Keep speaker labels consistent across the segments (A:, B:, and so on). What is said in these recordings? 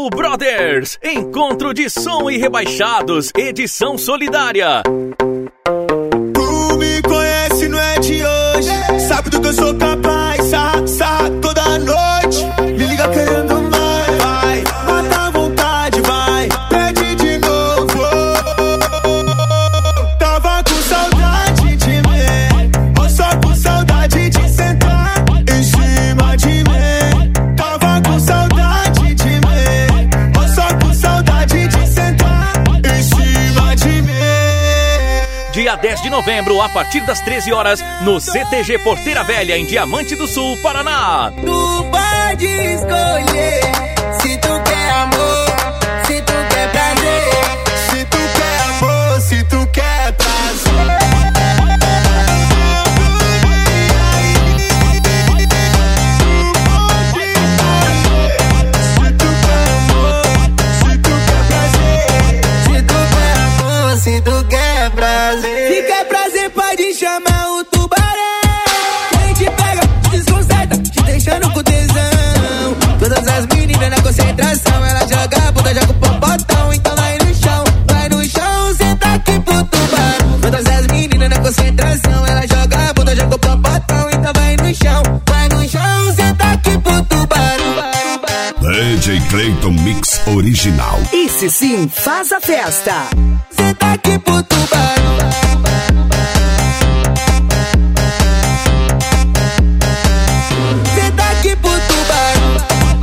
A: Low Brothers, encontro de som e rebaixados, edição solidária.
B: Tu me conhece, não é de hoje, sabe do que eu sou capaz, toda noite, me liga querendo mais, vai, mata à vontade, vai, pede de novo. Tava com saudade de mim, ou só com saudade de sentar em cima de mim. Tava com saudade de mim, ou só com saudade de sentar em cima de mim.
A: Dia 10 de novembro, a partir das 13 horas, no CTG Porteira Velha, em Diamante do Sul, Paraná.
B: Tu pode escolher se tu quer amor, se tu quer prazer, se tu quer amor, se tu quer prazer. Se tu quer prazer, se quer prazer pode chamar o tubarão. Quem te pega, te desconcerta, te deixando com tesão. Todas as meninas na concentração, ela joga a bunda, joga o popotão. Então vai no chão, senta aqui pro tubarão. Todas as meninas na concentração, ela joga a bunda, joga o popotão. Então vai no chão, senta aqui pro tubarão.
C: DJ Clayton Mix Original.
D: Esse sim faz a festa.
B: Senta aqui pro tubarão. Senta aqui pro tubarão.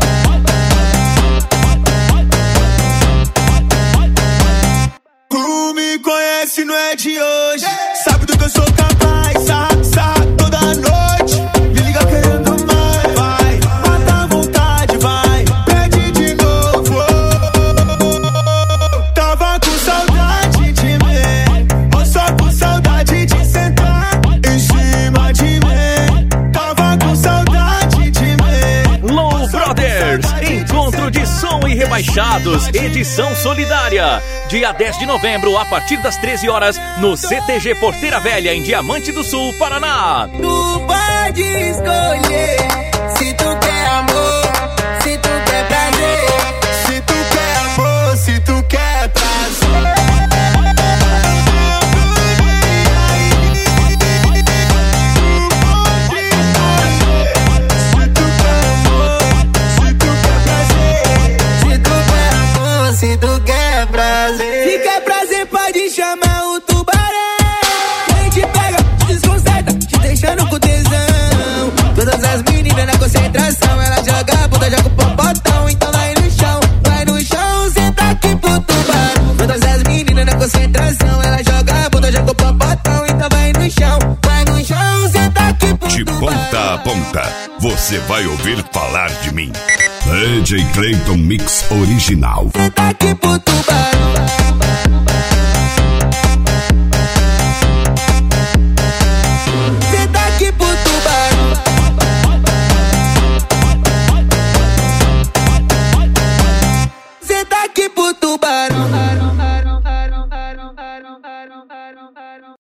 B: Tu me conhece, não é de hoje, sabe do que eu sou capaz, toda noite, me liga querendo mais, vai, mata à vontade, vai, pede de novo. Tava com saudade de mim, ou só com saudade de sentar em cima de mim. Tava com saudade de mim.
A: Low Brothers, encontro de som e rebaixados, edição solidária. Dia 10 de novembro, a partir das 13 horas, no CTG Porteira Velha, em Diamante do Sul, Paraná.
B: Tu pode escolher se tu quer amor, se tu quer prazer, se tu quer amor, se tu quer prazer. Se tu quer prazer, se quer prazer pode chamar o tubarão. Quem te pega, te desconcerta, te deixando com tesão. Todas as meninas na concentração, ela joga a bunda, joga o popotão. Então vai no chão, senta aqui pro tubarão. Todas as meninas na concentração, ela joga a bunda, joga o popotão. Então vai no chão, senta aqui pro
C: De
B: tubarão.
C: ponta a ponta, você vai ouvir falar de mim. DJ Clayton Mix Original.
B: Senta aqui pro tubarão.